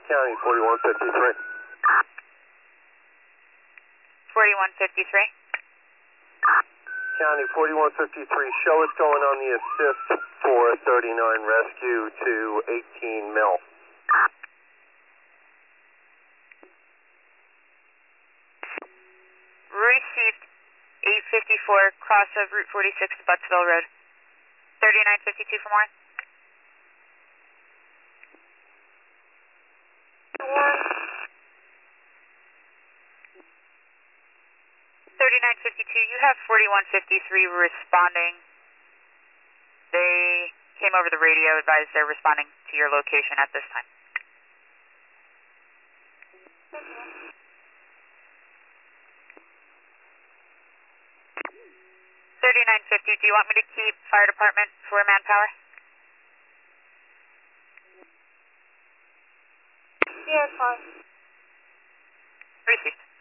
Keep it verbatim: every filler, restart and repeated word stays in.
County forty-one fifty-three. forty-one fifty-three. County forty-one fifty-three, show us going on the assist for thirty-nine rescue to eighteen mil. Received eight fifty-four, cross of Route forty-six to Buttsville Road. thirty-nine fifty-two for more. thirty-nine fifty-two, you have forty-one fifty-three responding. They came over the radio, advised they're responding to your location at this time. thirty-nine fifty, do you want me to keep fire department for manpower? Yeah, it's fine. Received.